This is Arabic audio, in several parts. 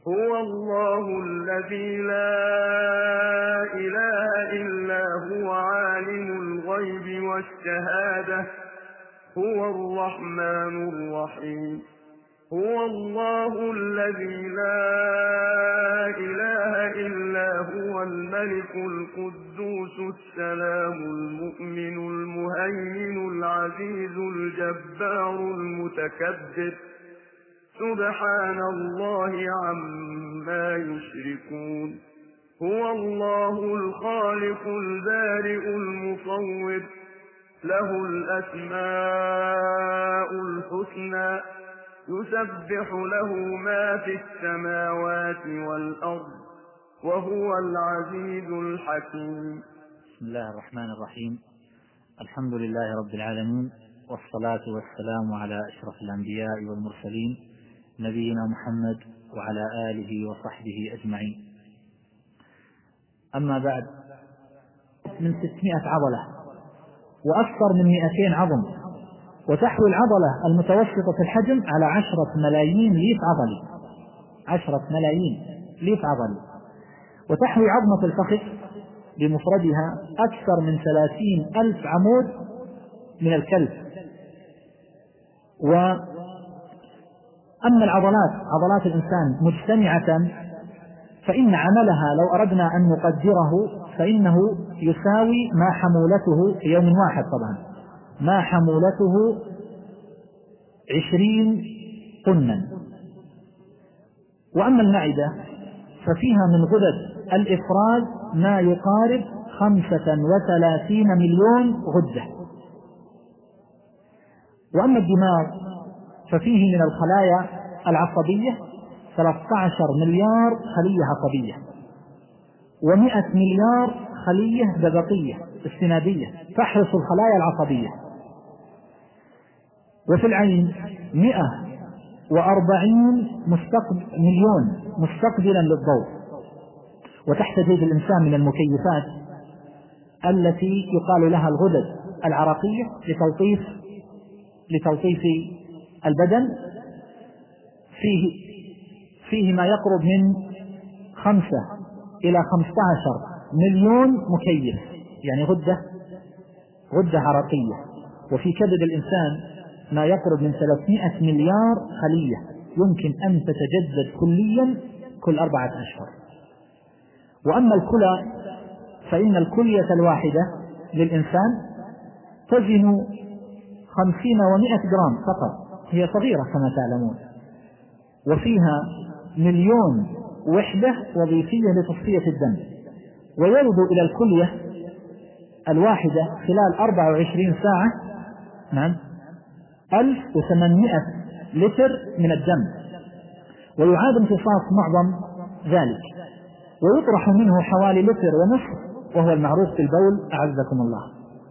هو الله الذي لا إله إلا هو عالم الغيب والشهادة هو الرحمن الرحيم هو الله الذي لا إله إلا هو الملك القدوس السلام المؤمن المهيمن العزيز الجبار المتكبر سبحان الله عما يشركون هو الله الخالق البارئ المصور له الأسماء الحسنى يسبح له ما في السماوات والأرض وهو العزيز الحكيم. بسم الله الرحمن الرحيم. الحمد لله رب العالمين، والصلاة والسلام على أشرف الأنبياء والمرسلين نبينا محمد وعلى آله وصحبه أجمعين. أما بعد، من 600 عضلة وأكثر من 200 عظم، وتحوي العضلة المتوسطة في الحجم على 10 ملايين ليف عضلي، 10 ملايين ليف عضلي، وتحوي عظمة الفخذ بمفردها أكثر من 30,000 عمود من الكلب. وأما العضلات، عضلات الإنسان مجتمعة، فإن عملها لو أردنا أن نقدره فإنه يساوي ما حمولته في يوم واحد، طبعا ما حمولته 20 طنا. وأما المعدة ففيها من غدد الإفراز ما يقارب 35 مليون غدة. وأما الدماغ ففيه من الخلايا العصبية 13 مليار خلية عصبية، و100 مليار خلية دبقية استنادية تحرس الخلايا العصبية. وفي العين 140 مليون مستقبلا للضوء. وتحت جيد الإنسان من المكيفات التي يقال لها الغدد العرقية لتلطيف البدن، فيه ما يقرب من 5 إلى 15 مليون مكيف، يعني غدة عرقية. وفي كبد الإنسان ما يقرب من 300 مليار خلية يمكن أن تتجدد كليا كل 4 أشهر. وأما الكلى فإن الكلية الواحدة للإنسان تزن 50 و100 جرام فقط، هي صغيرة كما تعلمون، وفيها 1,000,000 وحدة وظيفية لتصفية الدم. ويرد إلى الكلية الواحدة خلال 24 ساعة 1800 لتر من الدم، ويعاد امتصاص معظم ذلك، ويطرح منه حوالي 1.5 لتر وهو المعروف بالبول أعزكم الله.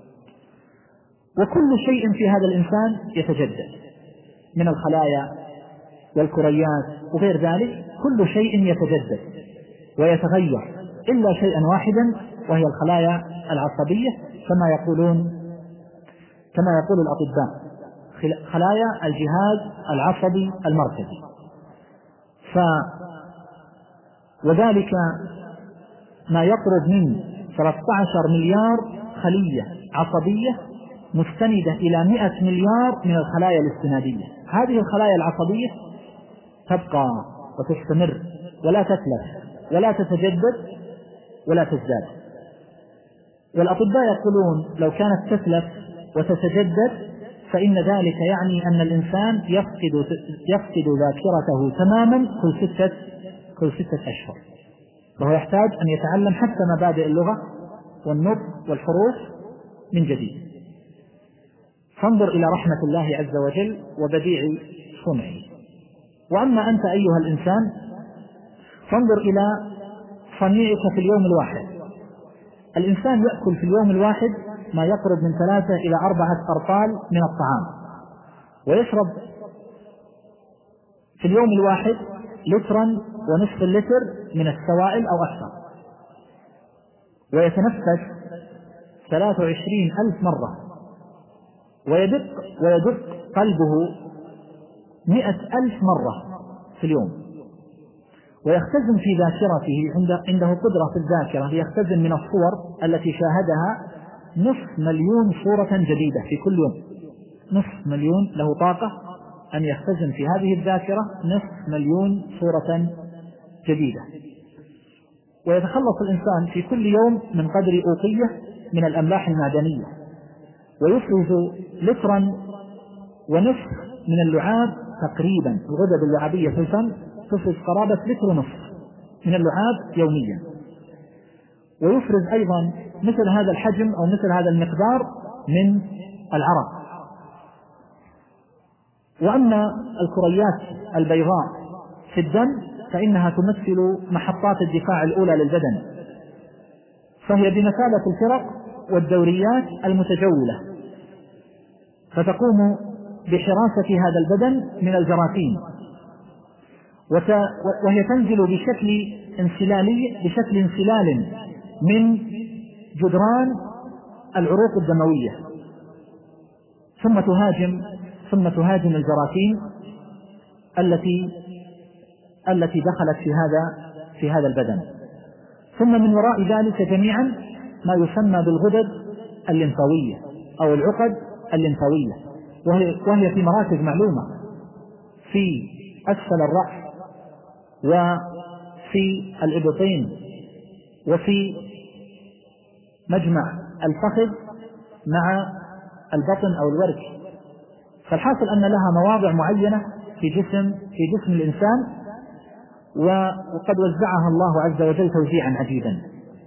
وكل شيء في هذا الإنسان يتجدد من الخلايا والكريات وغير ذلك، كل شيء يتجدد ويتغير إلا شيئا واحدا، وهي الخلايا العصبية كما يقول الأطباء، خلايا الجهاز العصبي المركزي. وذلك ما يقرب من 13 مليار خلية عصبية مستندة إلى 100 مليار من الخلايا الاستنادية. هذه الخلايا العصبية تبقى وتستمر ولا تتلف ولا تتجدد ولا تزداد. والأطباء يقولون لو كانت تتلف وتتجدد فإن ذلك يعني أن الإنسان يفقد ذاكرته تماما كل 6 أشهر، وهو يحتاج أن يتعلم حتى مبادئ اللغة والنطق والحروف من جديد. فانظر إلى رحمة الله عز وجل وبديع صنعه. وأما أنت أيها الإنسان فانظر إلى صنيعك في اليوم الواحد. الإنسان يأكل في اليوم الواحد ما يقرب من 3 إلى 4 أرطال من الطعام، ويشرب في اليوم الواحد 1.5 لتر من السوائل أو أكثر، ويتنفس 23,000 مرة، ويدق قلبه 100,000 مرة في اليوم. ويختزن في ذاكرته، عنده قدرة في الذاكرة ليختزن من الصور التي شاهدها 500,000 صورة جديدة في كل يوم. 500,000 له طاقة أن يختزن في هذه الذاكرة 500,000 صورة جديدة. ويتخلص الإنسان في كل يوم من قدر أوقية من الأملاح المعدنية، ويفرز 1.5 لتر من اللعاب تقريبا. الغدد اللعابية في الفم تفرز قرابة 1.5 لتر من اللعاب يوميا، ويفرز أيضا مثل هذا الحجم أو مثل هذا المقدار من العرق. وأما الكريات البيضاء في الدم فإنها تمثل محطات الدفاع الأولى للبدن، فهي بمثابة الفرق والدوريات المتجولة، فتقوم بحراسة هذا البدن من الجراثيم، وهي تنزل بشكل انسلال من جدران العروق الدموية، ثم تهاجم الجراثيم التي دخلت في هذا البدن. ثم من وراء ذلك جميعا ما يسمى بالغدد الليمفاوية أو العقد الليمفاوية، وهي في مراكز معلومة في أسفل الرأس وفي الإبطين وفي مجمع الفخذ مع البطن أو الورك. فالحاصل أن لها مواضع معينة في جسم الإنسان، وقد وزعها الله عز وجل توزيعا عجيبا.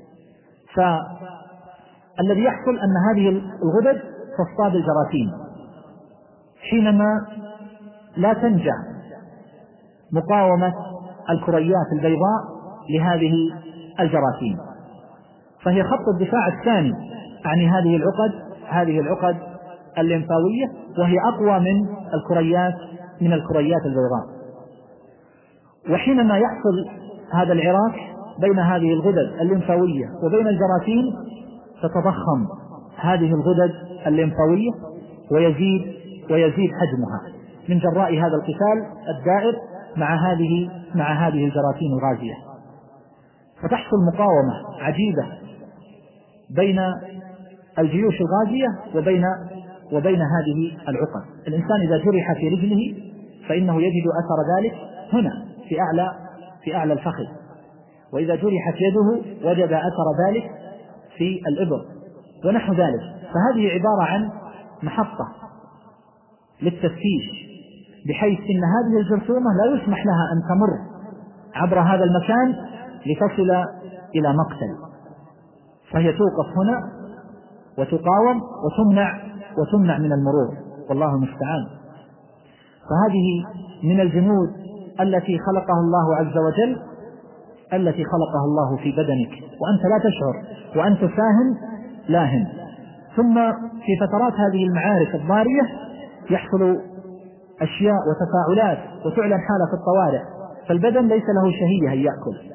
فالذي يحصل أن هذه الغدد تصطاد الجراثيم حينما لا تنجح مقاومة الكريات البيضاء لهذه الجراثيم، فهي خط الدفاع الثاني عن هذه العقد الليمفاوية، وهي أقوى من الكريات البيضاء. وحينما يحصل هذا العراك بين هذه الغدد الليمفاوية وبين الجراثيم تتضخم هذه الغدد الليمفاوية ويزيد حجمها من جراء هذا القتال الدائر مع هذه الجراثيم الغازية، فتحصل مقاومة عجيبة بين الجيوش الغازية وبين هذه العقد. الإنسان إذا جرح في رجله فإنه يجد أثر ذلك هنا في أعلى الفخذ، وإذا جرحت يده وجد أثر ذلك في الإبط ونحو ذلك. فهذه عبارة عن محطة للتفتيش، بحيث إن هذه الجرثومة لا يسمح لها أن تمر عبر هذا المكان لتصل إلى مقتل، فهي توقف هنا وتقاوم وتمنع من المرور، والله المستعان. فهذه من الجنود التي خلقها الله عز وجل، التي خلقها الله في بدنك وأنت لا تشعر وأنت لاهن. ثم في فترات هذه المعارك الضارية يحصل أشياء وتفاعلات وتعلن حالة الطوارئ، فالبدن ليس له شهية أن يأكل،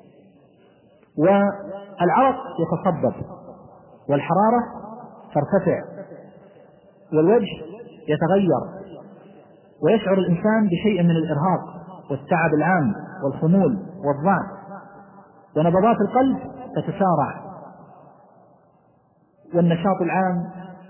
والعرق يتصبب، والحرارة ترتفع، والوجه يتغير، ويشعر الإنسان بشيء من الإرهاق والتعب العام والخمول والضعف، ونبضات القلب تتسارع، والنشاط العام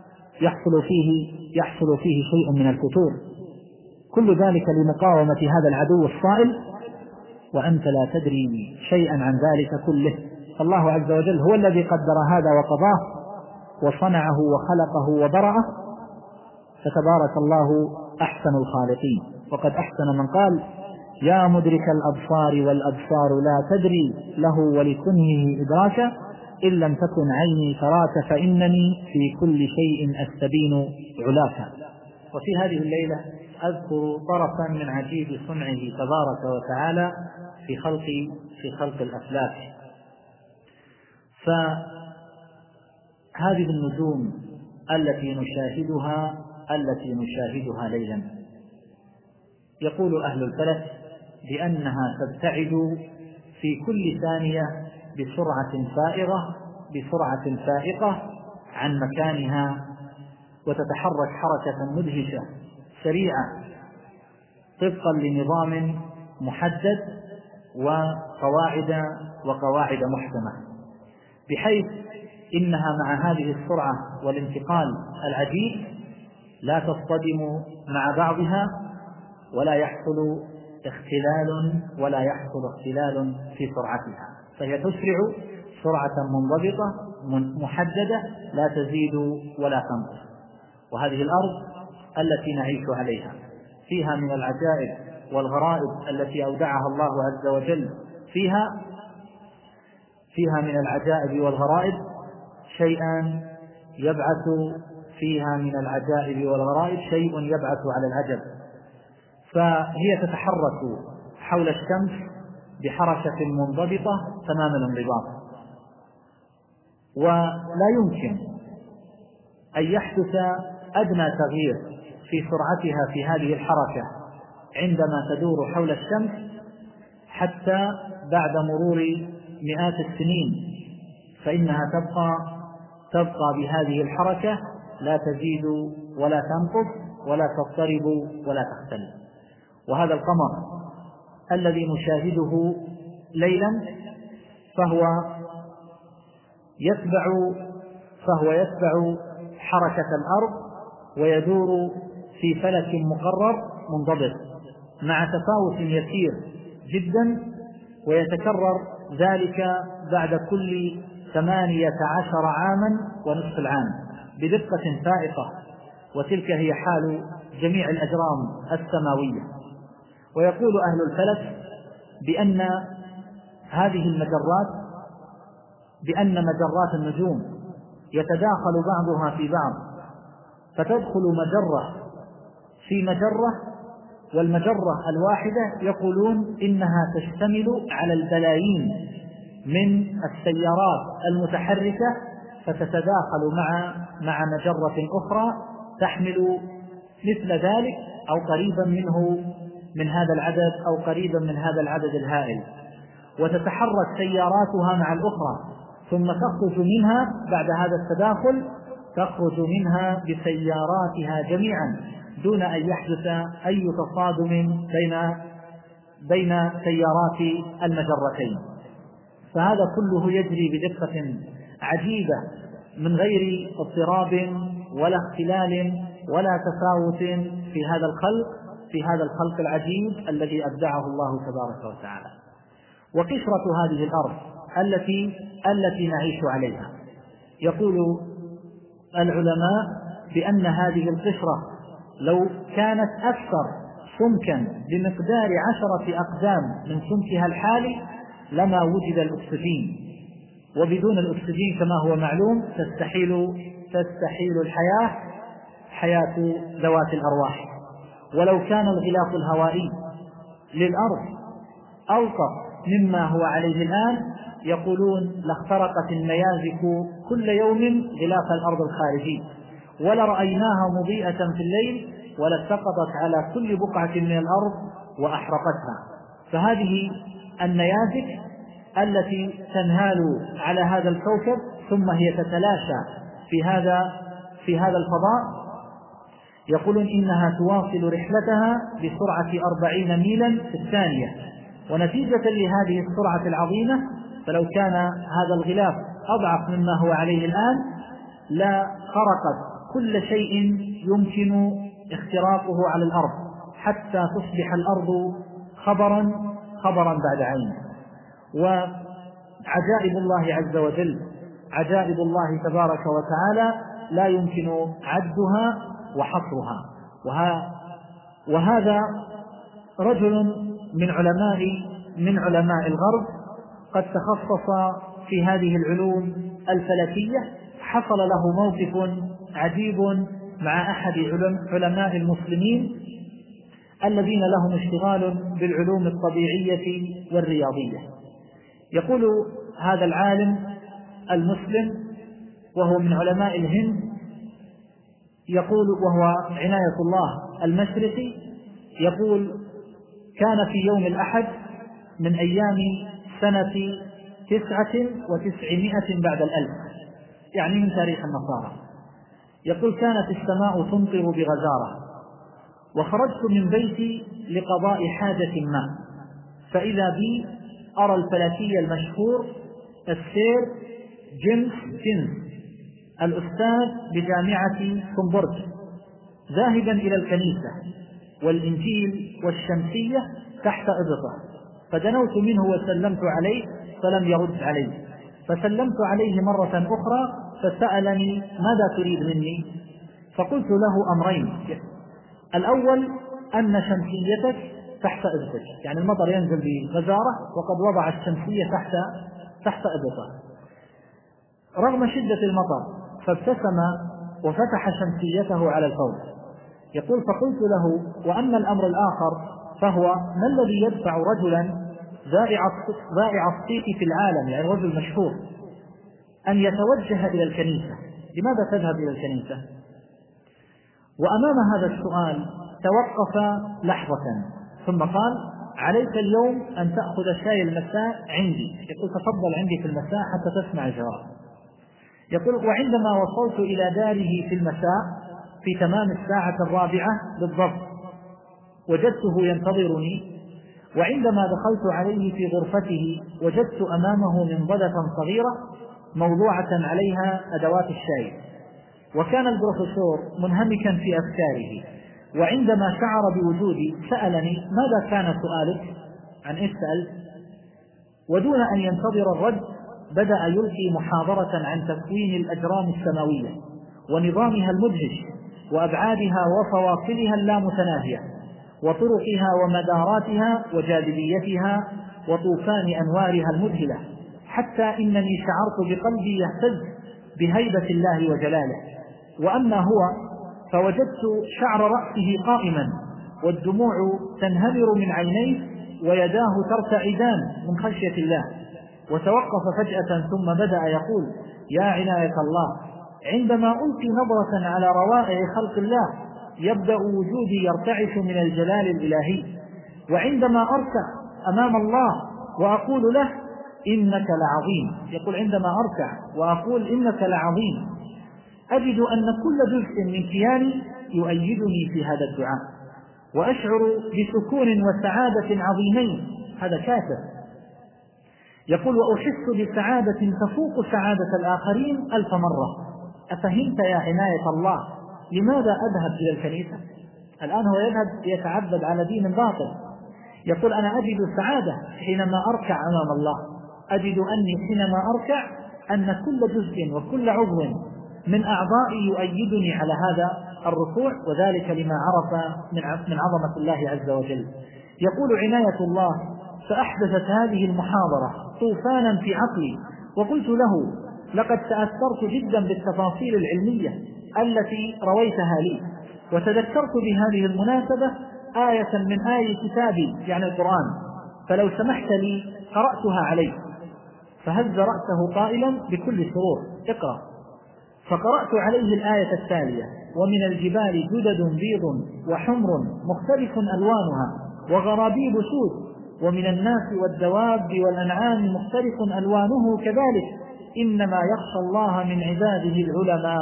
يحصل فيه شيء من الفتور. كل ذلك لمقاومة هذا العدو الصائل، وأنت لا تدري شيئا عن ذلك كله. الله عز وجل هو الذي قدر هذا وقضاه وصنعه وخلقه وبرأه، فتبارك الله أحسن الخالقين. وقد أحسن من قال: يا مدرك الأبصار والأبصار لا تدري له ولكنه إدراكا، إن لم تكن عيني تراك فإنني في كل شيء أستبين علاكا. وفي هذه الليلة أذكر طرفا من عجيب صنعه تبارك وتعالى في خلق الأفلاك. فهذه النجوم التي نشاهدها ليلا، يقول أهل الفلك بأنها تبتعد في كل ثانية بسرعة فائقة عن مكانها، وتتحرك حركة مدهشة سريعة طبقا لنظام محدد وقواعد محكمة، بحيث إنها مع هذه السرعة والانتقال العجيب لا تصطدم مع بعضها ولا يحصل اختلال في سرعتها، فهي تسرع سرعة منضبطة محددة لا تزيد ولا تنقص. وهذه الأرض التي نعيش عليها فيها من العجائب والغرائب التي أودعها الله عز وجل فيها من العجائب والغرائب شيء يبعث على العجب. فهي تتحرك حول الشمس بحركة منضبطة تمام الانضباط، ولا يمكن أن يحدث أدنى تغيير في سرعتها في هذه الحركة عندما تدور حول الشمس حتى بعد مرور مئات السنين، فإنها تبقى بهذه الحركة لا تزيد ولا تنقص ولا تضطرب ولا تختلف. وهذا القمر الذي نشاهده ليلا فهو يتبع حركة الأرض ويدور في فلك مقرر منضبط مع تفاوت يسير جدا، ويتكرر ذلك بعد كل 18 عاما ونصف العام بدقة فائقة، وتلك هي حال جميع الأجرام السماوية. ويقول أهل الفلك بأن مجرات النجوم يتداخل بعضها في بعض، فتدخل مجرة في مجرة، والمجرة الواحدة يقولون إنها تشتمل على البلايين من السيارات المتحركة، فتتداخل مع مجرة أخرى تحمل مثل ذلك أو قريبا منه من هذا العدد أو قريبا من هذا العدد الهائل، وتتحرك سياراتها مع الأخرى، ثم تخرج منها بعد هذا التداخل بسياراتها جميعا دون أن يحدث أي تصادم بين سيارات المجرتين. فهذا كله يجري بدقة عجيبة من غير اضطراب ولا اختلال ولا تفاوت في هذا الخلق العجيب الذي أبدعه الله تبارك وتعالى. وقشرة هذه الأرض التي نعيش عليها، يقول العلماء بأن هذه القشرة لو كانت أكثر سمكا بمقدار 10 أقدام من سمكها الحالي لما وجد الأكسجين، وبدون الأكسجين كما هو معلوم تستحيل حياة ذوات الأرواح. ولو كان الغلاف الهوائي للأرض ألطف مما هو عليه الآن يقولون لاخترقت النيازك كل يوم غلاف الأرض الخارجي، ولرأيناها مضيئة في الليل ولسقطت على كل بقعة من الأرض وأحرقتها. فهذه النيازك التي تنهال على هذا الكوكب ثم هي تتلاشى في هذا الفضاء، يقولون إنها تواصل رحلتها بسرعة 40 ميلا في الثانية. ونتيجة لهذه السرعة العظيمة فلو كان هذا الغلاف أضعف مما هو عليه الآن لا خرقت كل شيء يمكن اختراقه على الأرض حتى تصبح الأرض خبرا بعد عين. وعجائب الله عز وجل، عجائب الله تبارك وتعالى لا يمكن عدها وحصرها. وهذا رجل من علماء الغرب قد تخصص في هذه العلوم الفلكية، حصل له موقف عجيب مع أحد علماء المسلمين الذين لهم اشتغال بالعلوم الطبيعية والرياضية. يقول هذا العالم المسلم وهو من علماء الهند، يقول وهو عناية الله المشرقي، يقول كان في يوم الأحد من أيام سنة 99 بعد 1000، يعني من تاريخ النصارى. يقول كانت السماء تمطر بغزارة، وخرجت من بيتي لقضاء حاجة ما، فإذا بي أرى الفلكي المشهور السير جيمس جينز الأستاذ بجامعة كومبورغ ذاهبا إلى الكنيسة والإنجيل والشمسية تحت إبطه، فدنوت منه وسلمت عليه فلم يرد علي، فسلمت عليه مرة أخرى فسألني ماذا تريد مني؟ فقلت له أمرين: الأول أن شمسيتك تحت إبطك، يعني المطر ينزل بغزارة وقد وضع الشمسية تحت إبطه، رغم شدة المطر فابتسم وفتح شمسيته على الفور. يقول: فقلت له: وأما الأمر الآخر فهو ما الذي يدفع رجلا ذائع الصيت في العالم، يعني رجل مشهور، أن يتوجه إلى الكنيسة؟ لماذا تذهب إلى الكنيسة؟ وأمام هذا السؤال توقف لحظة ثم قال: عليك اليوم أن تأخذ شاي المساء عندي. يقول: تفضل عندي في المساء حتى تسمع الجواب. يقول: وعندما وصلت إلى داره في المساء في تمام الساعة 4 بالضبط وجدته ينتظرني، وعندما دخلت عليه في غرفته وجدت أمامه منضدة صغيرة موضوعة عليها أدوات الشاي، وكان البروفيسور منهمكا في أفكاره، وعندما شعر بوجودي سألني: ماذا كان سؤالك؟ عن إيش سألت؟ ودون أن ينتظر الرد بدأ يلقي محاضرة عن تكوين الأجرام السماوية ونظامها المدهش وأبعادها وفواصلها اللامتناهية وطرقها ومداراتها وجاذبيتها وطوفان أنوارها المذهلة، حتى إنني شعرت بقلبي يهتز بهيبة الله وجلاله. وأما هو فوجدت شعر رأسه قائما والدموع تنهمر من عينيه ويداه ترتعدان من خشية الله، وتوقف فجأة ثم بدأ يقول: يا عناية الله، عندما ألقي نظرة على روائع خلق الله يبدأ وجودي يرتعش من الجلال الإلهي، وعندما أركع أمام الله وأقول له إنك لعظيم، يقول: عندما أركع وأقول إنك لعظيم أجد أن كل جزء من كياني يؤيدني في هذا الدعاء، وأشعر بسكون وسعادة عظيمين. هذا كافر. يقول: وأحس بسعادة تفوق سعادة الآخرين 1000 مرة. أفهمت يا عناية الله لماذا أذهب إلى الكنيسة؟ الآن هو يذهب يتعبد على دين باطل. يقول: أنا أجد سعادة حينما أركع أمام الله، أجد أني حينما أركع أن كل جزء وكل عضو من أعضائي يؤيدني على هذا الركوع، وذلك لما عرف من عظمة الله عز وجل. يقول: عناية الله فأحدثت هذه المحاضرة طوفانا في عقلي، وقلت له: لقد تأثرت جدا بالتفاصيل العلمية التي رويتها لي، وتذكرت بهذه المناسبة آية من آي كتابي يعني القرآن، فلو سمحت لي قرأتها عليه. فهز رأسه قائلا بكل سرور: اقرأ. فقرأت عليه الآية التالية: ومن الجبال جدد بيض وحمر مختلف ألوانها وغرابيب سود، ومن الناس والدواب والأنعام مختلف ألوانه كذلك، إنما يخشى الله من عباده العلماء.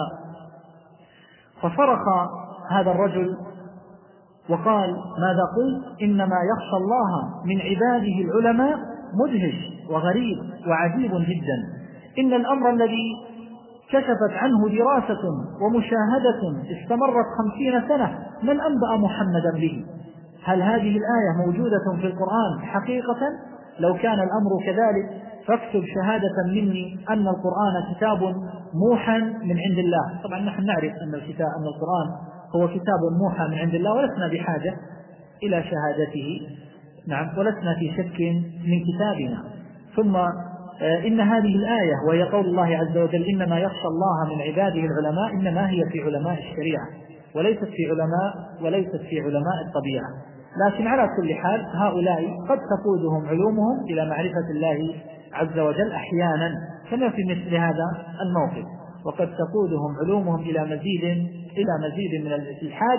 فصرخ هذا الرجل وقال: ماذا قلت؟ إنما يخشى الله من عباده العلماء. مدهش وغريب وعجيب جدا. إن الأمر الذي كشفت عنه دراسة ومشاهدة استمرت 50 سنة من أنبأ محمدا به؟ هل هذه الآية موجودة في القرآن حقيقة؟ لو كان الأمر كذلك فاكتب شهادة مني أن القرآن كتاب موحى من عند الله. طبعا نحن نعرف أن القرآن هو كتاب موحى من عند الله، ولسنا بحاجة إلى شهادته، نعم، ولسنا في شك من كتابنا. ثم إن هذه الآية وهي قول الله عز وجل: إنما يخشى الله من عباده العلماء، إنما هي في علماء الشريعة وليست في علماء الطبيعة. لكن على كل حال هؤلاء قد تقودهم علومهم إلى معرفة الله عز وجل أحيانا، كما في مثل هذا الموقف، وقد تقودهم علومهم إلى مزيد من الإلحاد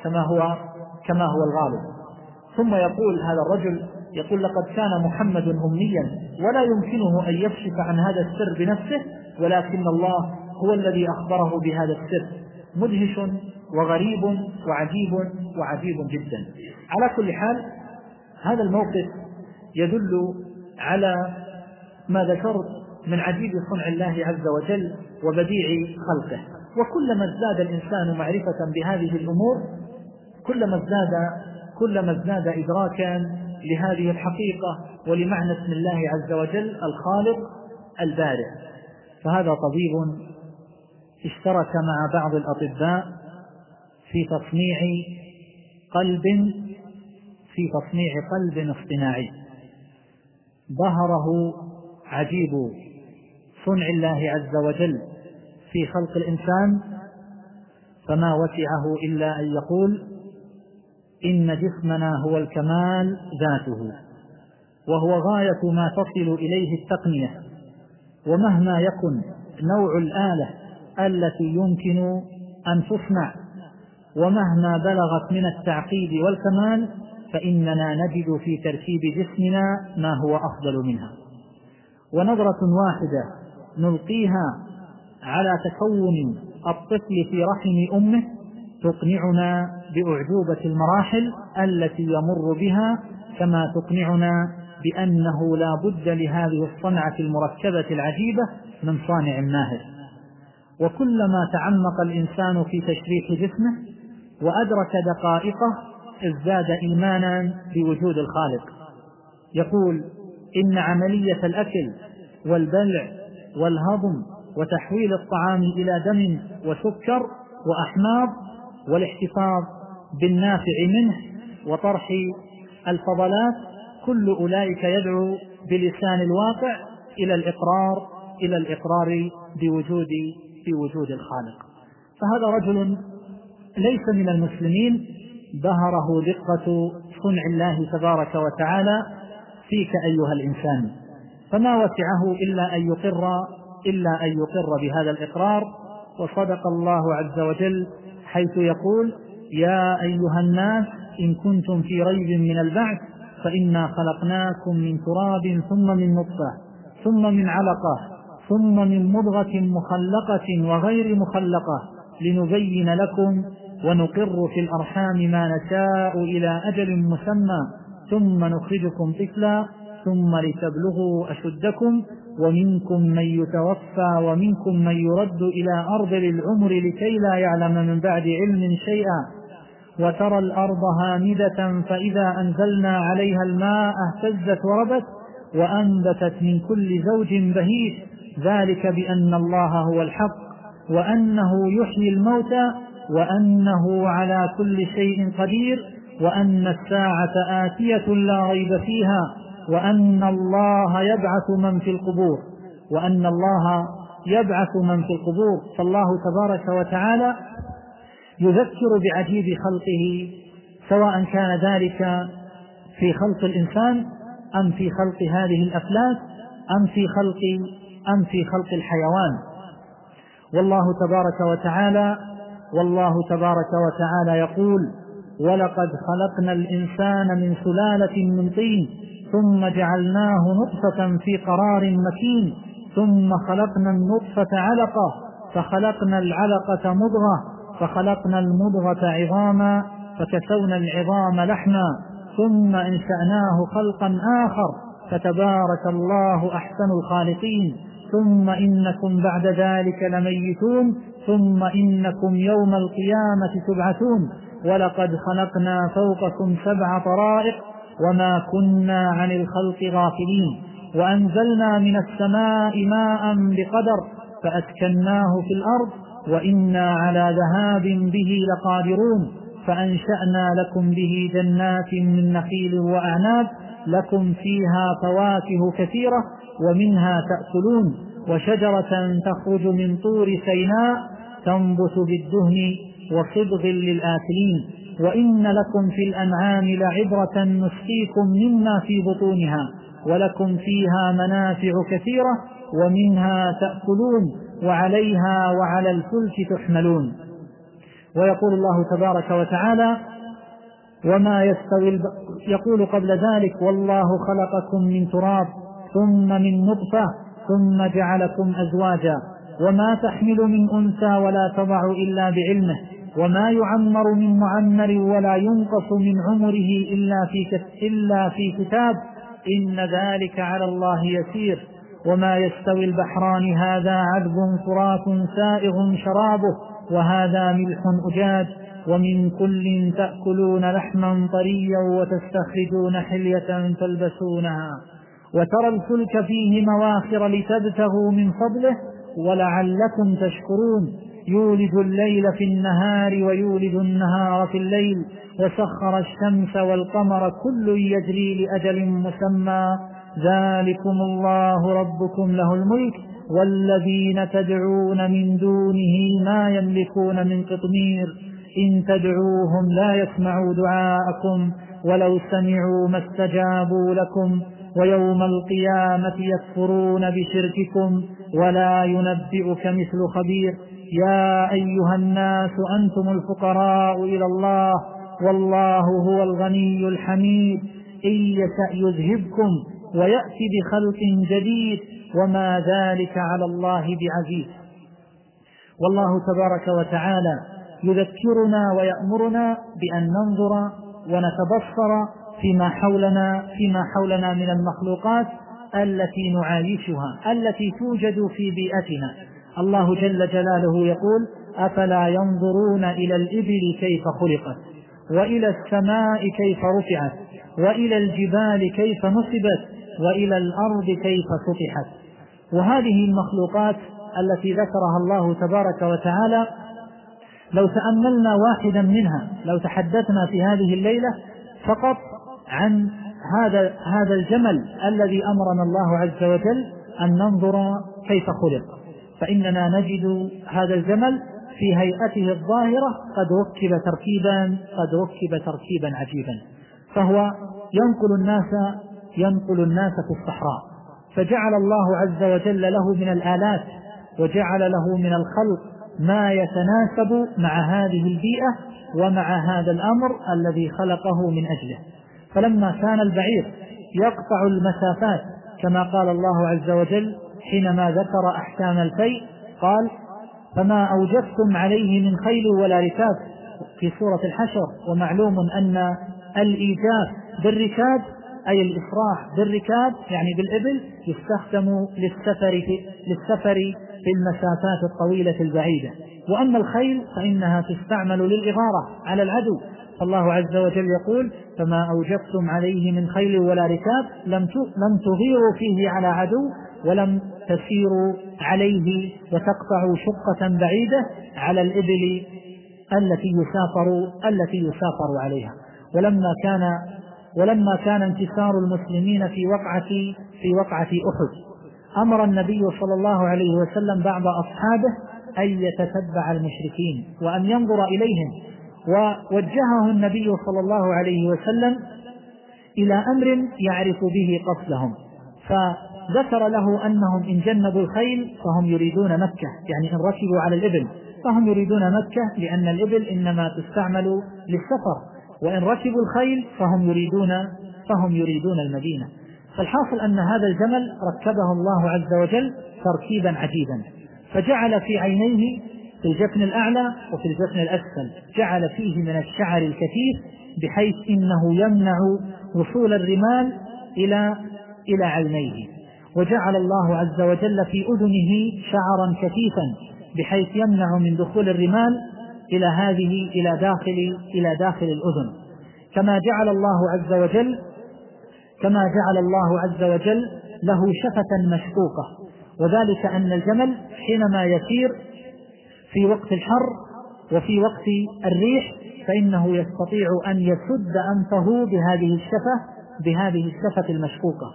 كما هو الغالب. ثم يقول هذا الرجل: يقول: لقد كان محمد أميا ولا يمكنه أن يكشف عن هذا السر بنفسه، ولكن الله هو الذي أخبره بهذا السر. مدهش وغريب وعجيب جدا. على كل حال هذا الموقف يدل على ما ذكرت من عجيب صنع الله عز وجل وبديع خلقه. وكلما ازداد الإنسان معرفة بهذه الأمور كلما ازداد إدراكا لهذه الحقيقة ولمعنى اسم الله عز وجل الخالق البارئ. فهذا طبيب اشترك مع بعض الأطباء في تصنيع قلب اصطناعي، ظهره عجيب صنع الله عز وجل في خلق الإنسان، فما وسعه إلا أن يقول إن جسمنا هو الكمال ذاته، وهو غاية ما تصل إليه التقنية. ومهما يكن نوع الآلة التي يمكن أن تصنع، ومهما بلغت من التعقيد والكمال، فإننا نجد في تركيب جسمنا ما هو أفضل منها. ونظرة واحدة نلقيها على تكون الطفل في رحم أمه تقنعنا بأعجوبة المراحل التي يمر بها، كما تقنعنا بأنه لا بد لهذه الصنعة المركبة العجيبة من صانع ماهر. وكلما تعمق الإنسان في تشريح جسمه وأدرك دقائقه ازداد إيمانا بوجود الخالق. يقول إن عملية الأكل والبلع والهضم وتحويل الطعام إلى دم وسكر وأحماض والاحتفاظ بالنافع منه وطرح الفضلات، كل أولئك يدعو بلسان الواقع إلى الإقرار بوجود الخالق. فهذا رجل ليس من المسلمين ظهره دقة صنع الله تبارك وتعالى فيك أيها الإنسان، فما وسعه إلا أن يقر بهذا الإقرار. وصدق الله عز وجل حيث يقول يا أيها الناس إن كنتم في ريب من البعث فإنا خلقناكم من تراب ثم من نطفة ثم من علقة ثم من مضغة مخلقة وغير مخلقة لنبين لكم ونقر في الأرحام ما نشاء إلى أجل مسمى ثم نخرجكم طفلا ثم لتبلغوا أشدكم ومنكم من يتوفى ومنكم من يرد إلى أرض العمر لكي لا يعلم من بعد علم شيئا وترى الأرض هامدة فإذا أنزلنا عليها الماء اهتزت وربت وأنبتت من كل زوج بهيج ذلك بأن الله هو الحق وأنه يحيي الموتى وأنه على كل شيء قدير وأن الساعة آتية لا ريب فيها وأن الله يبعث من في القبور. فالله تبارك وتعالى يذكر بعجيب خلقه، سواء كان ذلك في خلق الإنسان أم في خلق هذه الأفلاك أم في خلق الحيوان. والله تبارك وتعالى يقول ولقد خلقنا الإنسان من سلالة من طين ثم جعلناه نطفة في قرار مكين ثم خلقنا النطفة علقة فخلقنا العلقة مضغة فخلقنا المضغة عظاما فكسونا العظام لحما ثم انشأناه خلقا آخر فتبارك الله أحسن الخالقين ثم إنكم بعد ذلك لميتون ثم إنكم يوم القيامة تبعثون ولقد خلقنا فوقكم 7 طرائق وما كنا عن الخلق غافلين وأنزلنا من السماء ماء بقدر فأسكناه في الأرض وإنا على ذهاب به لقادرون فأنشأنا لكم به جنات من نخيل وأعناب لكم فيها فواكه كثيرة ومنها تأكلون وشجرة تخرج من طور سيناء تنبت بالدهن وصبغ للآكلين وإن لكم في الأنعام لعبرة نسقيكم مما في بطونها ولكم فيها منافع كثيرة ومنها تأكلون وعليها وعلى الفلك تحملون. ويقول الله تبارك وتعالى يقول قبل ذلك والله خلقكم من تراب ثم من نطفة ثم جعلكم أزواجا وما تحمل من أنثى ولا تضع إلا بعلمه وما يعمر من معمر ولا ينقص من عمره إلا في كتاب إن ذلك على الله يسير. وما يستوي البحران هذا عذب فرات سائغ شرابه وهذا ملح أجاج ومن كل تأكلون لحما طريا وتستخرجون حلية تلبسونها وترى الفلك فيه مواخر لتبتغوا من فضله ولعلكم تشكرون يولج الليل في النهار ويولج النهار في الليل وسخر الشمس والقمر كل يجري لأجل مسمى ذلكم الله ربكم له الملك والذين تدعون من دونه ما يملكون من قطمير إن تدعوهم لا يسمعوا دعاءكم ولو سمعوا ما استجابوا لكم ويوم القيامة يكفرون بشرككم ولا ينبئك مثل خبير يا أيها الناس أنتم الفقراء إلى الله والله هو الغني الحميد إن يشأ يذهبكم ويأتي بخلق جديد وما ذلك على الله بعزيز. والله تبارك وتعالى يذكرنا ويأمرنا بأن ننظر ونتبصر فيما حولنا من المخلوقات التي نعايشها التي توجد في بيئتنا. الله جل جلاله يقول أفلا ينظرون إلى الإبل كيف خلقت وإلى السماء كيف رفعت وإلى الجبال كيف نصبت وإلى الأرض كيف سطحت. وهذه المخلوقات التي ذكرها الله تبارك وتعالى لو تأملنا واحدا منها، لو تحدثنا في هذه الليلة فقط عن هذا الجمل الذي أمرنا الله عز وجل أن ننظر كيف خلق، فإننا نجد هذا الجمل في هيئته الظاهرة قد ركب تركيبا عجيبا، فهو ينقل الناس في الصحراء، فجعل الله عز وجل له من الآلات وجعل له من الخلق ما يتناسب مع هذه البيئة ومع هذا الأمر الذي خلقه من أجله. فلما كان البعير يقطع المسافات كما قال الله عز وجل حينما ذكر أحكام الفيء قال فما أوجفتم عليه من خيل ولا ركاب في سورة الحشر. ومعلوم أن الإيجاف بالركاب أي الإسراح بالركاب يعني بالإبل يستخدم للسفر في المسافات الطويلة البعيدة، وأما الخيل فإنها تستعمل للإغارة على العدو. فالله عز وجل يقول فما أوجفتم عليه من خيل ولا ركاب لم تغيروا فيه على عدو ولم تسيروا عليه وتقطعوا شقة بعيدة على الإبل التي يسافر عليها. ولما كان انتصار المسلمين في وقعة أحد أمر النبي صلى الله عليه وسلم بعض أصحابه أن يتتبع المشركين وأن ينظر إليهم، ووجهه النبي صلى الله عليه وسلم إلى أمر يعرف به قصدهم، فذكر له أنهم إن جنبوا الخيل فهم يريدون مكة، يعني إن ركبوا على الإبل فهم يريدون مكة لأن الإبل إنما تستعمل للسفر، وإن ركبوا الخيل فهم يريدون المدينة. فالحاصل أن هذا الجمل ركبه الله عز وجل تركيبا عجيبا، فجعل في عينيه في الجفن الأعلى وفي الجفن الأسفل جعل فيه من الشعر الكثيف بحيث إنه يمنع وصول الرمال إلى عينيه، وجعل الله عز وجل في أذنه شعرا كثيفا بحيث يمنع من دخول الرمال إلى داخل الأذن، كما جعل الله عز وجل له شفة مشقوقة، وذلك أن الجمل حينما يسير في وقت الحر وفي وقت الريح فإنه يستطيع أن يسد أنفه بهذه الشفة المشقوقة،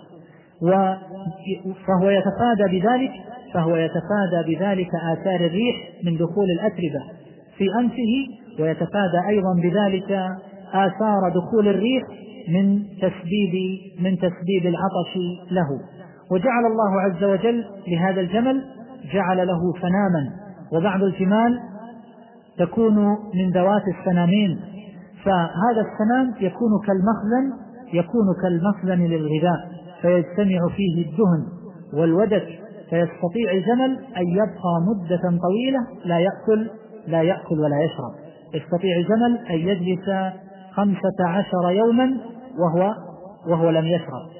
فهو يتفادى بذلك آثار الريح من دخول الأتربة في أنفه، ويتفادى أيضا بذلك آثار دخول الريح من تسبيب العطش له. وجعل الله عز وجل لهذا الجمل جعل له سناما، وبعض الجمال تكون من ذوات السنامين، فهذا السنام يكون كالمخزن للغذاء، فيجتمع فيه الدهن والودك، فيستطيع الجمل أن يبقى مدة طويلة لا يأكل ولا يشرب. يستطيع الجمل أن يجلس 15 يوما وهو لم يشرب.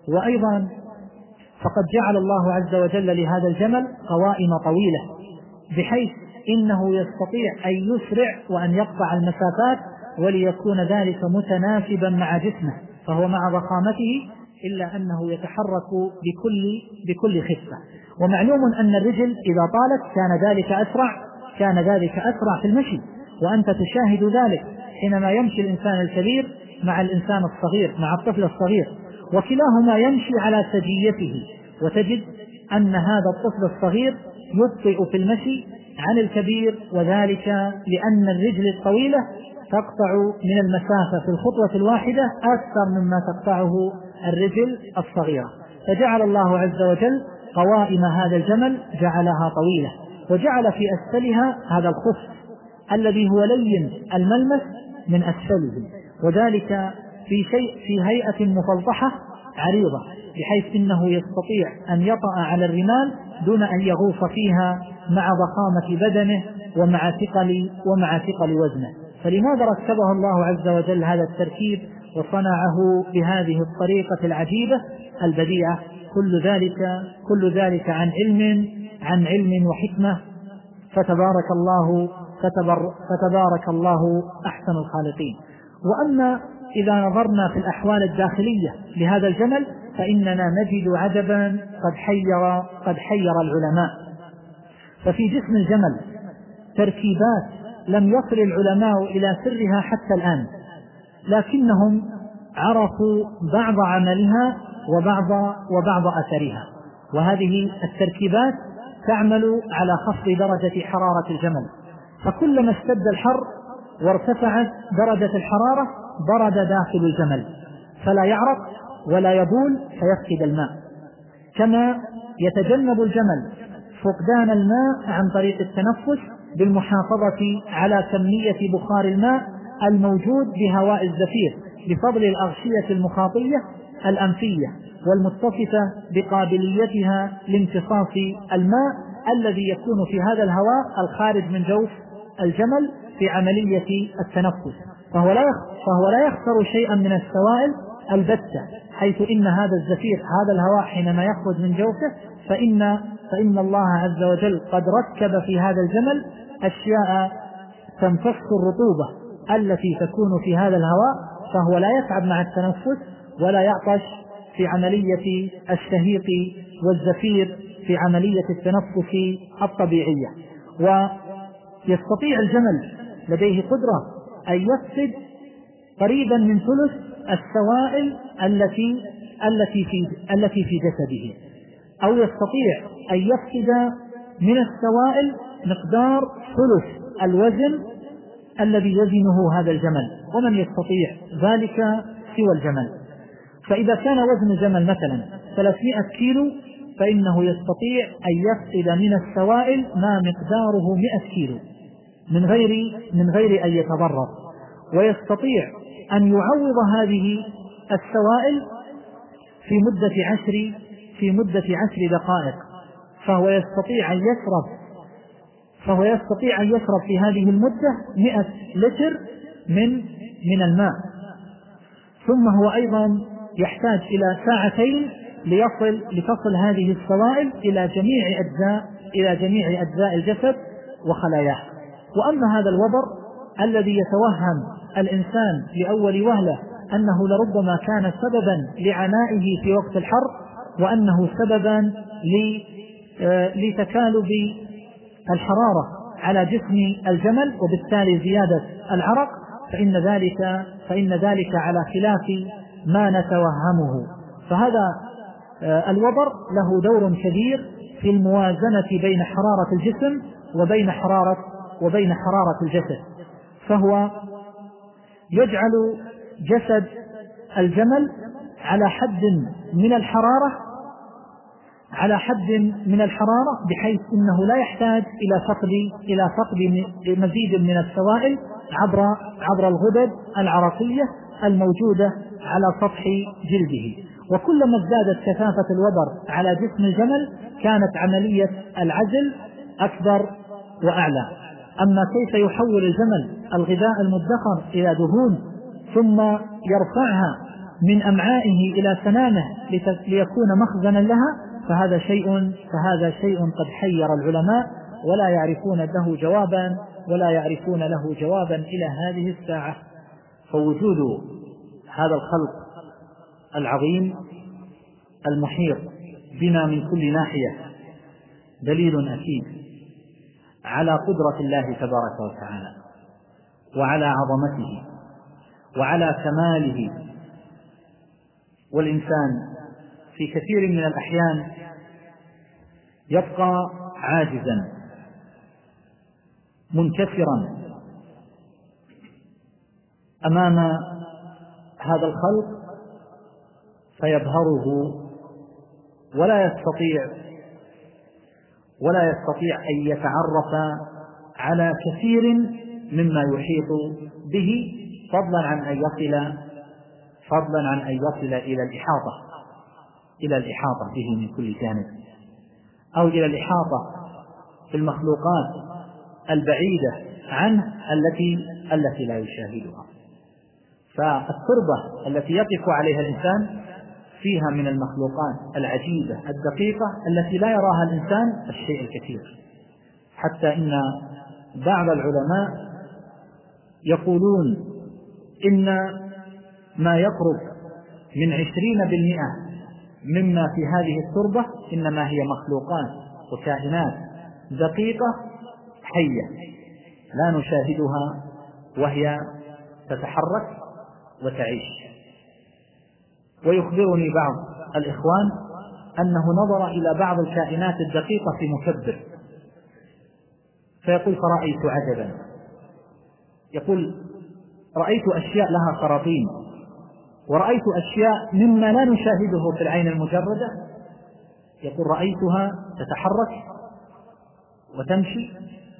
وأيضا فقد جعل الله عز وجل لهذا الجمل قوائم طويلة بحيث إنه يستطيع أن يسرع وأن يقطع المسافات وليكون ذلك متناسبا مع جسمه، فهو مع ضخامته إلا أنه يتحرك بكل خفة. ومعلوم أن الرجل إذا طالت كان ذلك أسرع في المشي، وأنت تشاهد ذلك حينما يمشي الإنسان الكبير مع الإنسان الصغير مع الطفل الصغير، وكلاهما يمشي على سجيته، وتجد أن هذا الطفل الصغير يبطئ في المشي عن الكبير، وذلك لأن الرجل الطويلة تقطع من المسافة في الخطوة الواحدة أكثر مما تقطعه الرجل الصغيرة. فجعل الله عز وجل قوائم هذا الجمل جعلها طويلة، وجعل في أسفلها هذا الخف الذي هو لين الملمس من أسفله، وذلك في هيئة مفلطحة عريضة بحيث إنه يستطيع أن يطأ على الرمال دون أن يغوص فيها مع ضخامة بدنه ومع ثقل وزنه. فلماذا ركبه الله عز وجل هذا التركيب وصنعه بهذه الطريقة العجيبة البديعة؟ كل ذلك عن علم وحكمة، فتبارك الله أحسن الخالقين. وأما إذا نظرنا في الأحوال الداخلية لهذا الجمل فإننا نجد عجبا قد حير العلماء. ففي جسم الجمل تركيبات لم يصل العلماء إلى سرها حتى الآن، لكنهم عرفوا بعض عملها وبعض أثرها. وهذه التركيبات تعمل على خفض درجة حرارة الجمل، فكلما اشتد الحر وارتفعت درجة الحرارة برد داخل الجمل فلا يعرق ولا يبول فيفقد الماء. كما يتجنب الجمل فقدان الماء عن طريق التنفس بالمحافظة على كمية بخار الماء الموجود بهواء الزفير بفضل الأغشية المخاطية الأنفية والمتصفة بقابليتها لامتصاص الماء الذي يكون في هذا الهواء الخارج من جوف الجمل في عملية التنفس، فهو لا يخسر شيئا من السوائل البتة، حيث إن هذا الزفير هذا الهواء حينما يخرج من جوفه فإن الله عز وجل قد ركب في هذا الجمل أشياء تمتص الرطوبة التي تكون في هذا الهواء، فهو لا يتعب مع التنفس ولا يعطش في عملية الشهيق والزفير في عملية التنفس الطبيعية. ويستطيع الجمل لديه قدرة أن يفقد قريبا من ثلث السوائل التي في جسده، أو يستطيع أن يفقد من السوائل مقدار ثلث الوزن الذي يزنه هذا الجمل، ومن يستطيع ذلك سوى الجمل. فإذا كان وزن الجمل مثلا 300 كيلو فإنه يستطيع أن يفقد من السوائل ما مقداره 100 كيلو من غير أن يتضرر، ويستطيع أن يعوض هذه السوائل في مدة 10 دقائق، فهو يستطيع أن يشرب في هذه المدة 100 لتر من الماء. ثم هو أيضا يحتاج إلى 2 ساعات لتصل هذه السوائل إلى جميع أجزاء الجسد وخلاياه. وأما هذا الوبر الذي يتوهم الإنسان لأول وهلة أنه لربما كان سببا لعنائه في وقت الحر، وأنه سببا لتكالب الحرارة على جسم الجمل وبالتالي زيادة العرق، فإن ذلك على خلاف ما نتوهمه. فهذا الوبر له دور كبير في الموازنة بين حرارة الجسم وبين حرارة الجسد، فهو يجعل جسد الجمل على حد من الحرارة بحيث إنه لا يحتاج إلى فقد مزيد من السوائل عبر الغدد العرقية الموجودة على سطح جلده. وكلما ازدادت كثافة الوبر على جسم الجمل كانت عملية العزل أكبر وأعلى. أما كيف يحول الجمل الغذاء المدخر إلى دهون ثم يرفعها من أمعائه إلى سنامه ليكون مخزنا لها، فهذا شيء قد حير العلماء ولا يعرفون له جوابا إلى هذه الساعة. فوجود هذا الخلق العظيم المحيط بنا من كل ناحية دليل أكيد على قدرة الله تبارك وتعالى وعلى عظمته وعلى كماله. والإنسان في كثير من الأحيان يبقى عاجزا منكسرا أمام هذا الخلق فيبهره ولا يستطيع أن يتعرف على كثير مما يحيط به، فضلا عن أن يصل إلى الإحاطة به من كل جانب، أو إلى الإحاطة في المخلوقات البعيدة عنه التي لا يشاهدها. فالتربة التي يقف عليها الإنسان فيها من المخلوقات العجيبة الدقيقة التي لا يراها الإنسان الشيء الكثير، حتى إن بعض العلماء يقولون إن ما يقرب من 20% مما في هذه التربة إنما هي مخلوقات وكائنات دقيقة حية لا نشاهدها وهي تتحرك وتعيش. ويخبرني بعض الإخوان أنه نظر إلى بعض الكائنات الدقيقة في مكبر، فيقول فرأيت عجبا، يقول رأيت أشياء لها خراطيم، ورأيت أشياء مما لا نشاهده في العين المجردة، يقول رأيتها تتحرك وتمشي،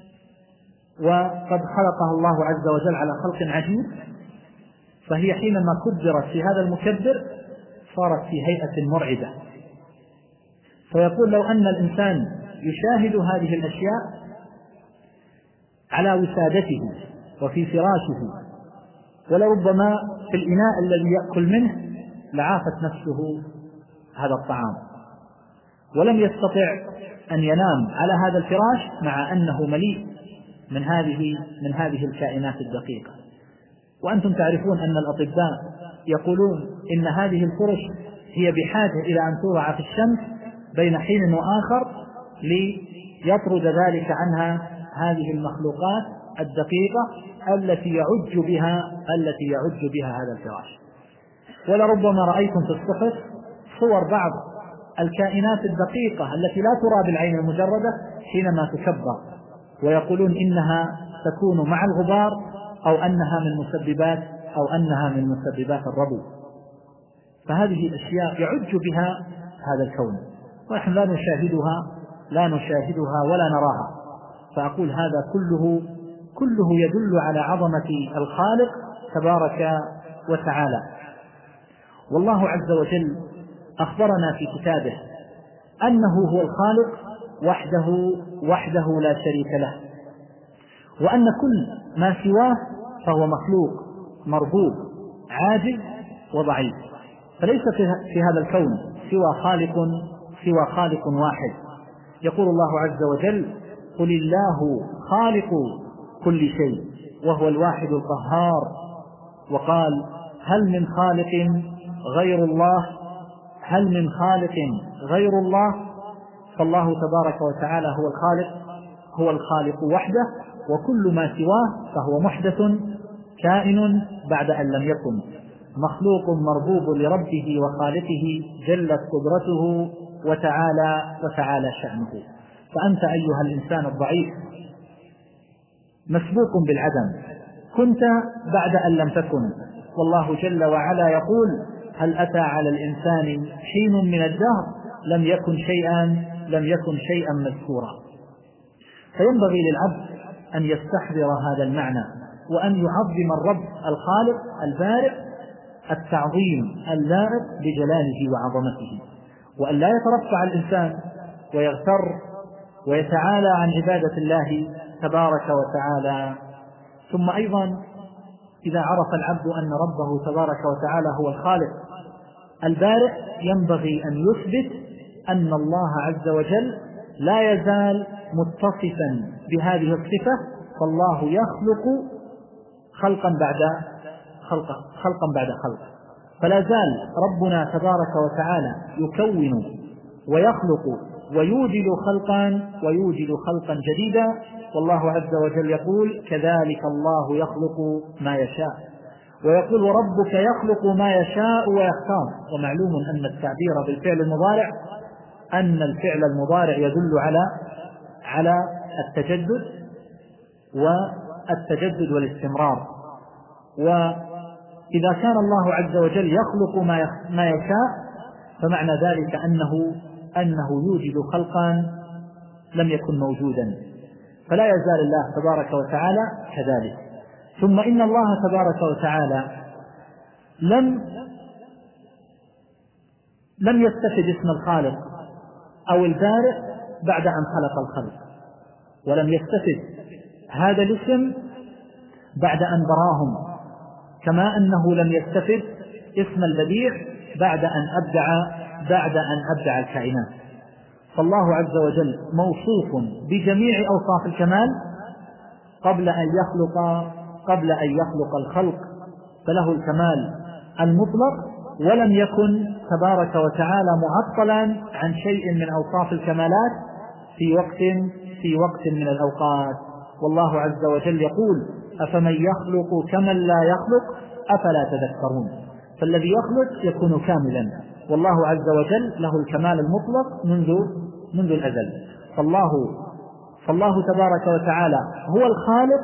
وقد خلقها الله عز وجل على خلق عجيب، فهي حينما كبرت في هذا المكبر صارت في هيئة مرعبة. فيقول لو أن الإنسان يشاهد هذه الأشياء على وسادته وفي فراشه ولربما في الإناء الذي يأكل منه لعافت نفسه هذا الطعام، ولم يستطع أن ينام على هذا الفراش مع أنه مليء من هذه الكائنات الدقيقة. وأنتم تعرفون أن الأطباء يقولون إن هذه الفرش هي بحاجة إلى أن توضع في الشمس بين حين وآخر ليطرد ذلك عنها هذه المخلوقات الدقيقة التي يعج بها هذا الفراش. ولربما رأيتم في الصحف صور بعض الكائنات الدقيقة التي لا ترى بالعين المجردة حينما تكبر، ويقولون إنها تكون مع الغبار أو أنها من مسببات الربو. فهذه الأشياء يعج بها هذا الكون ونحن لا نشاهدها ولا نراها. فأقول هذا كله يدل على عظمة الخالق تبارك وتعالى. والله عز وجل أخبرنا في كتابه أنه هو الخالق وحده لا شريك له، وأن كل ما سواه فهو مخلوق مربوب عاجز وضعيف، فليس في هذا الكون سوى خالق واحد. يقول الله عز وجل قل الله خالق كل شيء وهو الواحد القهار، وقال هل من خالق غير الله؟ فالله تبارك وتعالى هو الخالق وحده، وكل ما سواه فهو محدث كائن بعد أن لم يكن، مخلوق مربوب لربه وخالقه جلت قدرته وتعالى شأنه. فأنت أيها الإنسان الضعيف مسبوق بالعدم، كنت بعد أن لم تكن، والله جل وعلا يقول هل أتى على الإنسان حين من الدهر لم يكن شيئا مذكورا. فينبغي للعبد أن يستحضر هذا المعنى وأن يعظم الرب الخالق البارئ التعظيم اللائق بجلاله وعظمته، وأن لا يترفع الإنسان ويغتر ويتعالى عن عبادة الله تبارك وتعالى. ثم أيضا إذا عرف العبد أن ربه تبارك وتعالى هو الخالق البارئ ينبغي أن يثبت أن الله عز وجل لا يزال متصفا بهذه الصفة، فالله يخلق خلقا بعد خلق، فلا زال ربنا تبارك وتعالى يكون ويخلق ويوجد خلقا جديدا. والله عز وجل يقول كذلك الله يخلق ما يشاء، ويقول وربك يخلق ما يشاء ويختار. ومعلوم أن التعبير بالفعل المضارع أن الفعل المضارع يدل على التجدد والاستمرار، وإذا كان الله عز وجل يخلق ما يشاء فمعنى ذلك أنه يوجد خلقا لم يكن موجودا، فلا يزال الله تبارك وتعالى كذلك. ثم إن الله تبارك وتعالى لم يستفد اسم الخالق أو البارئ بعد أن خلق الخلق، ولم يستفد هذا الاسم بعد أن براهم، كما أنه لم يستفد اسم البديع بعد أن أبدع الكائنات. فالله عز وجل موصوف بجميع أوصاف الكمال قبل أن يخلق الخلق، فله الكمال المطلق، ولم يكن تبارك وتعالى معطلا عن شيء من أوصاف الكمالات في وقت من الأوقات. والله عز وجل يقول أفمن يخلق كمن لا يخلق أفلا تذكرون، فالذي يخلق يكون كاملا، والله عز وجل له الكمال المطلق منذ الأزل. فالله تبارك وتعالى هو الخالق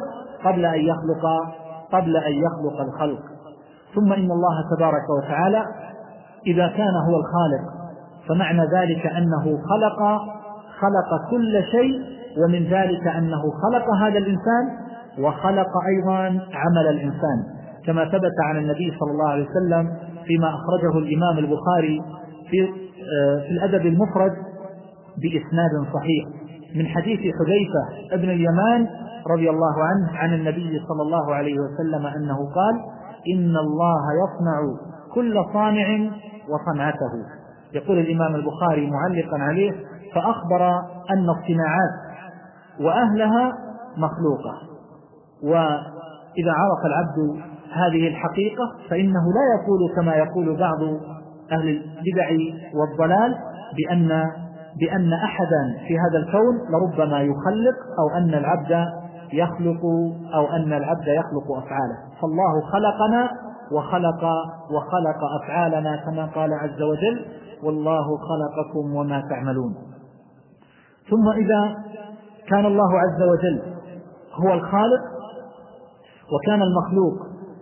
قبل أن يخلق الخلق. ثم إن الله تبارك وتعالى إذا كان هو الخالق فمعنى ذلك أنه خلق كل شيء، ومن ذلك أنه خلق هذا الإنسان وخلق أيضا عمل الإنسان، كما ثبت عن النبي صلى الله عليه وسلم فيما أخرجه الإمام البخاري في الأدب المفرد بإسناد صحيح من حديث حذيفة ابن اليمان رضي الله عنه عن النبي صلى الله عليه وسلم أنه قال إن الله يصنع كل صانع وصنعته. يقول الإمام البخاري معلقا عليه فأخبر أن الصناعات وأهلها مخلوقة، وإذا عرف العبد هذه الحقيقة فإنه لا يقول كما يقول بعض أهل البدع والضلال بأن أحدا في هذا الكون لربما يخلق أو أن العبد يخلق أفعاله. فالله خلقنا وخلق أفعالنا كما قال عز وجل والله خلقكم وما تعملون. ثم إذا كان الله عز وجل هو الخالق وكان المخلوق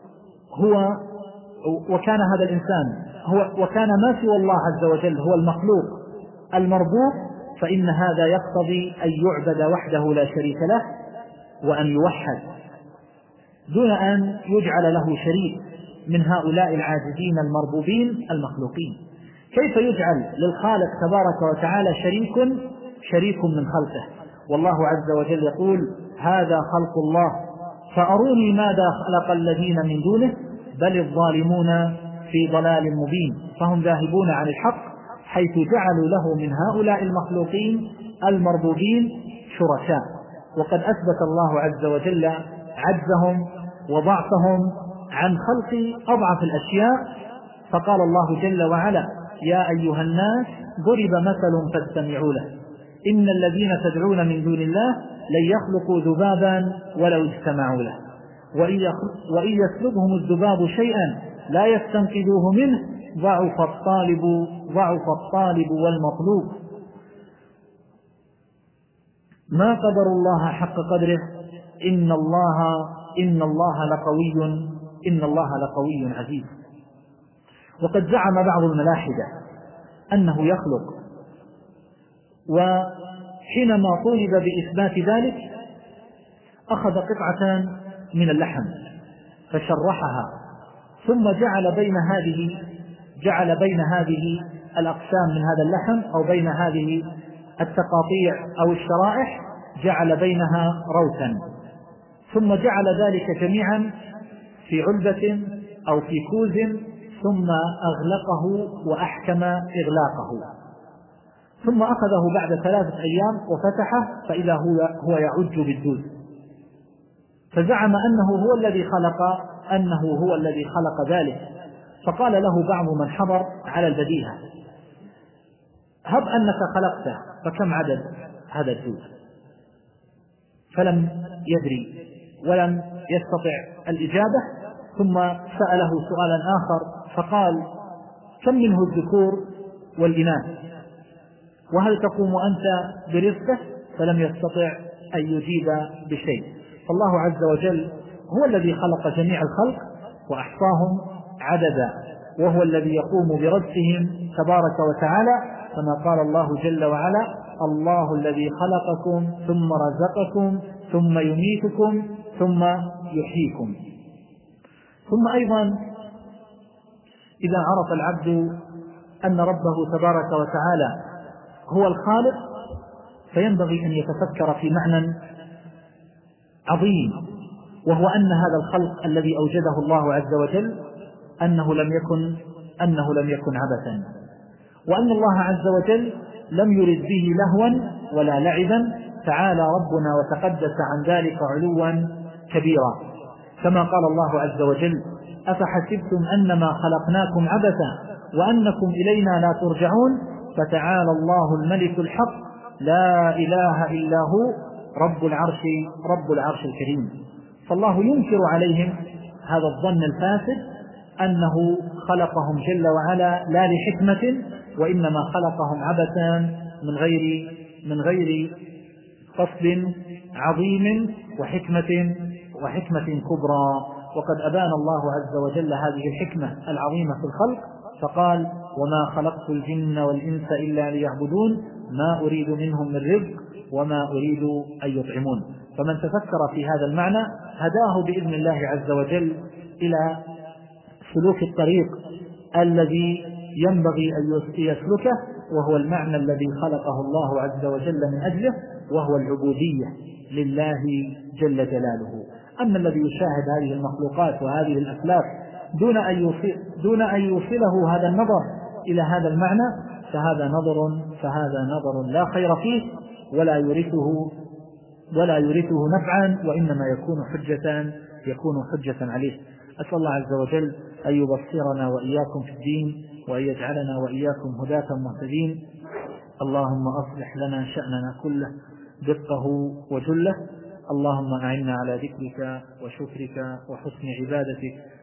وكان هذا الإنسان وكان ما سوى الله عز وجل هو المخلوق المربوب، فإن هذا يقتضي أن يعبد وحده لا شريك له وأن يوحد دون أن يجعل له شريك من هؤلاء العاجزين المربوبين المخلوقين. كيف يجعل للخالق تبارك وتعالى شريك من خلقه؟ والله عز وجل يقول هذا خلق الله فأروني ماذا خلق الذين من دونه بل الظالمون في ضلال مبين. فهم ذاهبون عن الحق حيث جعلوا له من هؤلاء المخلوقين المربوبين شركاء، وقد أثبت الله عز وجل عجزهم وضعفهم عن خلق أضعف الأشياء، فقال الله جل وعلا يا أيها الناس ضرب مثل فاستمعوا له إن الذين تدعون من دون الله لن يخلقوا ذبابا ولو اجتمعوا له وإن يسلبهم الذباب شيئا لا يستنقذوه منه ضعف الطالب والمطلوب ما قدر الله حق قدره إن الله لقوي عزيز. وقد زعم بعض الملاحدة أنه يخلق، وحينما طولب بإثبات ذلك أخذ قطعة من اللحم فشرحها ثم جعل بين هذه الأقسام من هذا اللحم أو بين هذه التقاطيع أو الشرائح جعل بينها روثا، ثم جعل ذلك جميعا في علبة أو في كوز ثم أغلقه وأحكم إغلاقه، ثم أخذه بعد 3 أيام وفتحه فإذا هو يعج بالدود، فزعم أنه هو الذي خلق ذلك. فقال له بعض من حضر على البديهة: هب أنك خلقته، فكم عدد هذا الدود؟ فلم يدري ولم يستطع الإجابة، ثم سأله سؤالا آخر فقال: كم منه الذكور والإناث؟ وهل تقوم أنت برزقه؟ فلم يستطع أن يجيب بشيء. فالله عز وجل هو الذي خلق جميع الخلق وأحصاهم عددا، وهو الذي يقوم برزقهم تبارك وتعالى، كما قال الله جل وعلا: الله الذي خلقكم ثم رزقكم ثم يميتكم ثم يحييكم. ثم أيضا إذا عرف العبد أن ربه تبارك وتعالى هو الخالق، فينبغي أن يتفكر في معنى عظيم، وهو أن هذا الخلق الذي أوجده الله عز وجل أنه لم يكن عبثا، وأن الله عز وجل لم يرد به لهوا ولا لعبا، تعالى ربنا وتقدس عن ذلك علوا كبيرا، كما قال الله عز وجل: أفحسبتم أنما خلقناكم عبثا وأنكم إلينا لا ترجعون فتعالى الله الملك الحق لا إله إلا هو رب العرش الكريم. فالله ينكر عليهم هذا الظن الفاسد أنه خلقهم جل وعلا لا لحكمة، وإنما خلقهم عبثا من غير قصد عظيم وحكمة كبرى. وقد أبان الله عز وجل هذه الحكمة العظيمة في الخلق فقال: وما خلقت الجن والإنس إلا ليعبدون ما أريد منهم من رزق وما أريد أن يطعمون. فمن تفكر في هذا المعنى هداه بإذن الله عز وجل إلى سلوك الطريق الذي ينبغي أن يسلكه، وهو المعنى الذي خلقه الله عز وجل من أجله، وهو العبودية لله جل جلاله. أما الذي يشاهد هذه المخلوقات وهذه الأفلاك دون أن يوصله هذا النظر إلى هذا المعنى فهذا نظر لا خير فيه ولا يورثه نفعا، وإنما يكون حجة عليه. أسأل الله عز وجل أن يبصرنا وإياكم في الدين، وأن يجعلنا وإياكم هداة مهتدين. اللهم أصلح لنا شأننا كله دقه وجله. اللهم أعنا على ذكرك وشكرك وحسن عبادتك،